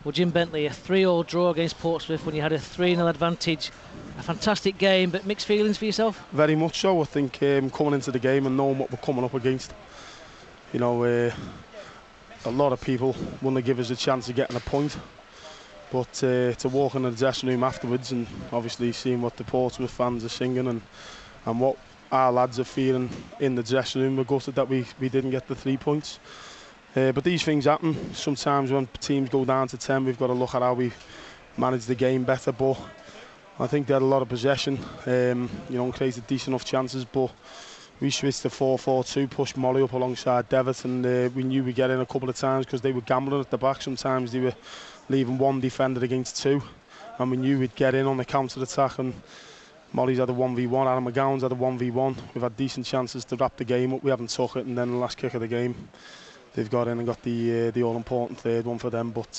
Well, Jim Bentley, a 3-3 draw against Portsmouth when you had a 3-0 advantage. A fantastic game, but mixed feelings for yourself? Very much so. I think coming into the game and knowing what we're coming up against, you know, a lot of people wouldn't give us a chance of getting a point. But to walk in the dressing room afterwards and obviously seeing what the Portsmouth fans are singing and what our lads are feeling in the dressing room, we're gutted that we didn't get the 3 points. But these things happen. Sometimes when teams go down to 10, we've got to look at how we manage the game better. But I think they had a lot of possession, you know, and created decent enough chances. But we switched to 4-4-2, pushed Molly up alongside Devitt, and we knew we'd get in a couple of times because they were gambling at the back. Sometimes they were leaving one defender against two, and we knew we'd get in on the counter-attack. And Molly's had a 1v1, Adam McGowan's had a 1v1. We've had decent chances to wrap the game up. We haven't took it, and then the last kick of the game, they've got in and got the all-important third one for them. But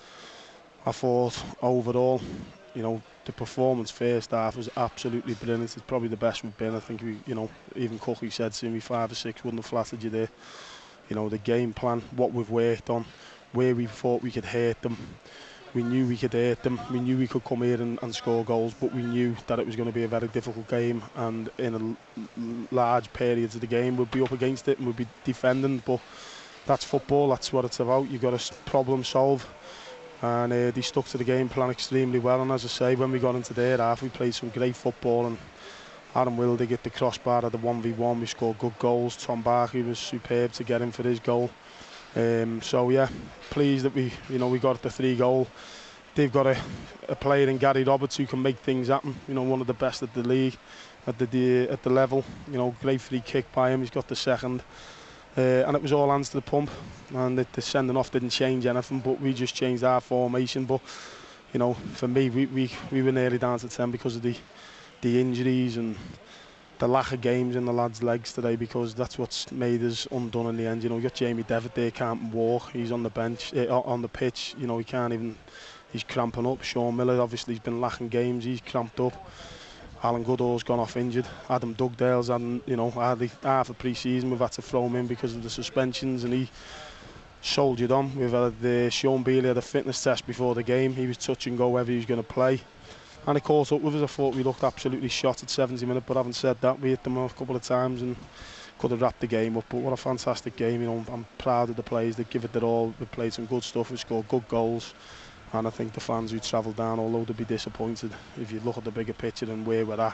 I thought overall, you know, the performance first half was absolutely brilliant. It's probably the best we've been. I think we, you know, even Cookie said to me 5 or 6 wouldn't have flattered you there. You know, the game plan, what we've worked on, where we thought we could hurt them. We knew we could hurt them. We knew we could come here and score goals, but we knew that it was going to be a very difficult game, and in a large periods of the game we'd be up against it and we'd be defending. But that's football, that's what it's about. You've got to problem solve, and they stuck to the game plan extremely well. And as I say, when we got into their half, we played some great football, and Adam Wildig hit the crossbar at the 1v1. We scored good goals. Tom Barkley was superb to get in for his goal. So yeah, pleased that we got the 3 goal. They've got a player in Gary Roberts who can make things happen. You know, one of the best at the league, at the level. You know, great free kick by him. He's got the second. And it was all hands to the pump, and the sending off didn't change anything, but we just changed our formation. But you know, for me, we were nearly down to 10 because of the injuries and the lack of games in the lads' legs today, because that's what's made us undone in the end. You know, we got Jamie Devitt there, can't walk. He's on the bench, on the pitch. You know, he can't even. He's cramping up. Sean Miller obviously has been lacking games. He's cramped up. Alan Goodall's gone off injured. Adam Dugdale's had, you know, hardly half a pre-season. We've had to throw him in because of the suspensions, and he soldiered on. We've had Sean Bealey had a fitness test before the game. He was touch and go whether he was going to play. And it caught up with us. I thought we looked absolutely shot at 70 minutes, but having said that, we hit them a couple of times and could have wrapped the game up. But what a fantastic game. You know, I'm proud of the players that give it their all. We played some good stuff. We scored good goals. And I think the fans who travelled down, although they'd be disappointed if you look at the bigger picture and where we're at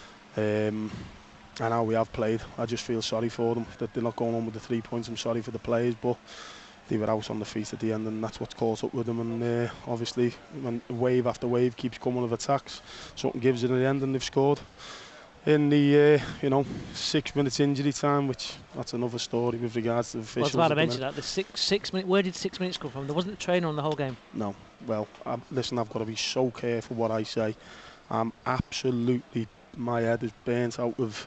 and how we have played, I just feel sorry for them that they're not going on with the 3 points. I'm sorry for the players, but they were out on the feet at the end, and that's what's caught up with them. And obviously, when wave after wave keeps coming of attacks, something gives it in the end, and they've scored in the 6 minutes injury time, which that's another story with regards to the officials. Well, I was about to mention that the six minute. Where did 6 minutes come from? There wasn't a trainer on the whole game. No. Well, listen, I've got to be so careful what I say. I'm absolutely, my head is burnt out with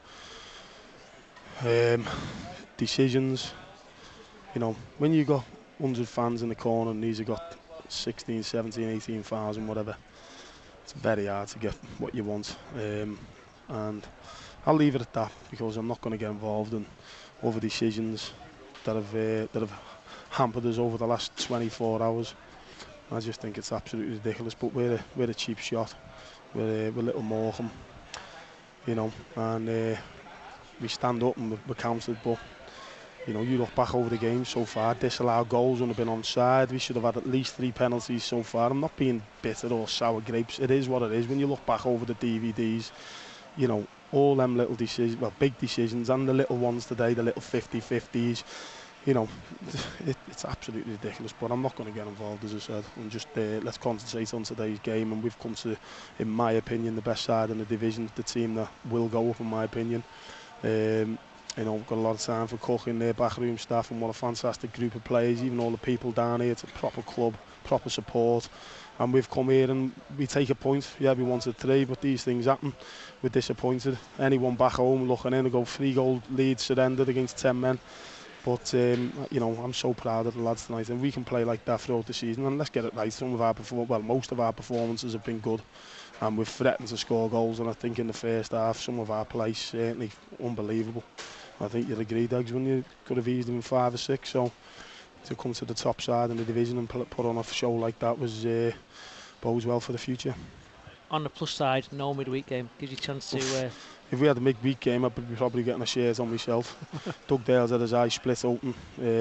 decisions. You know, when you got 100 fans in the corner and these have got 16, 17, 18,000, whatever, it's very hard to get what you want. And I'll leave it at that, because I'm not going to get involved in other decisions that have hampered us over the last 24 hours. I just think it's absolutely ridiculous. But we're a cheap shot. We're Little Morecambe, you know, and we stand up and we're counted. But you know, you look back over the game so far, disallowed goals wouldn't have been onside. We should have had at least 3 penalties so far. I'm not being bitter or sour grapes. It is what it is. When you look back over the DVDs, you know, all them little decisions, well, big decisions, and the little ones today, the little 50-50s, you know, it's absolutely ridiculous. But I'm not going to get involved, as I said, and just let's concentrate on today's game. And we've come to, in my opinion, the best side in the division, the team that will go up, in my opinion. You know, we've got a lot of time for Cooking, their backroom staff, and what a fantastic group of players. Even all the people down here, it's a proper club, proper support. And we've come here and we take a point. Yeah, we wanted 3, but these things happen. We're disappointed. Anyone back home looking in and go 3-goal lead surrendered against 10 men. But you know, I'm so proud of the lads tonight, and we can play like that throughout the season. And let's get it right. Most of our performances have been good, and we've threatened to score goals. And I think in the first half, some of our play certainly unbelievable. I think you'd agree, Dags, when you could have eased them 5 or 6. So to come to the top side in the division and put on a show like that was bodes well for the future. On the plus side, no midweek game gives you a chance to. If we had a midweek game, I'd be probably getting a shares on myself. Doug Dale's had his eye split open.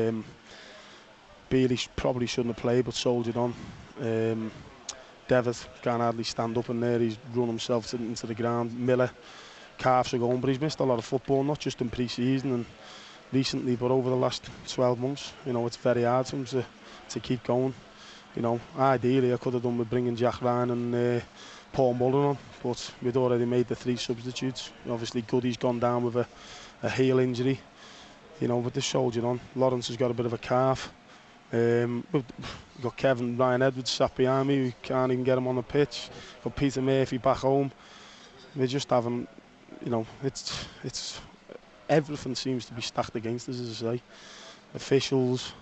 Bailey probably shouldn't have played, but soldiered on. Devitt can't hardly stand up in there. He's run himself into the ground. Miller, calves are going, but he's missed a lot of football, not just in pre-season and recently, but over the last 12 months. You know, it's very hard for him to keep going. You know, ideally I could have done with bringing Jack Ryan and Paul Mullin on, but we'd already made the 3 substitutes. Obviously Goody's gone down with a heel injury. You know, with the soldier on. Lawrence has got a bit of a calf. We've got Kevin Ryan Edwards sat behind me, we can't even get him on the pitch. Got Peter Murphy back home. We're just having, you know, it's everything seems to be stacked against us, as I say. Officials,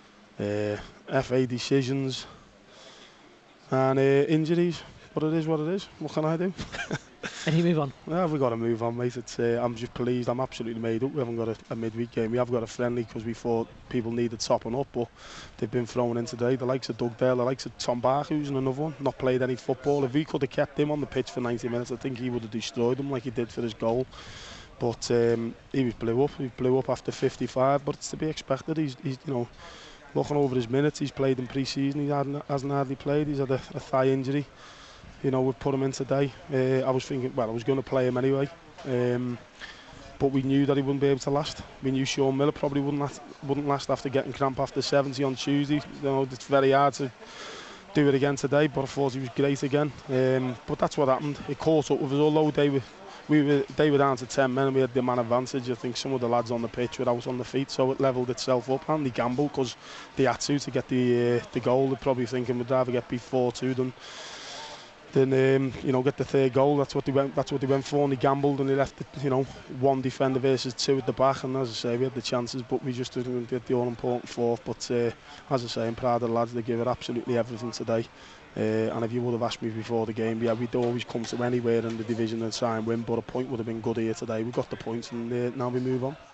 FA decisions, and injuries. But it is what it is. What can I do? And you move on. Yeah, we've got to move on, mate. It's, I'm just pleased. I'm absolutely made up. We haven't got a midweek game. We have got a friendly because we thought people needed topping up, but they've been thrown in today. The likes of Doug Dale, the likes of Tom Barker, who's another one, not played any football. If we could have kept him on the pitch for 90 minutes, I think he would have destroyed him like he did for his goal. But he was blew up. He blew up after 55, but it's to be expected. He's you know, looking over his minutes, he's played in pre-season. He hasn't hardly played. He's had a thigh injury. You know, we've put him in today. I was thinking, well, I was going to play him anyway, but we knew that he wouldn't be able to last. We knew Sean Miller probably wouldn't last after getting cramp after 70 on Tuesday. You know, it's very hard to do it again today, but I thought he was great again. But that's what happened. It caught up with us, although they were down to 10 men and we had the man advantage. I think some of the lads on the pitch were out on the feet, so it levelled itself up. And they gambled because they had to get the goal. They're probably thinking we'd rather get beat 4-2 than you know, get the 3rd goal. That's what they went for, and they gambled and they left it, you know, 1 defender versus 2 at the back. And as I say, we had the chances, but we just didn't get the all important 4th. But as I say, I'm proud of the lads. They gave it absolutely everything today. And if you would have asked me before the game, yeah, we'd always come to anywhere in the division and try and win, but a point would have been good here today. We got the points, and now we move on.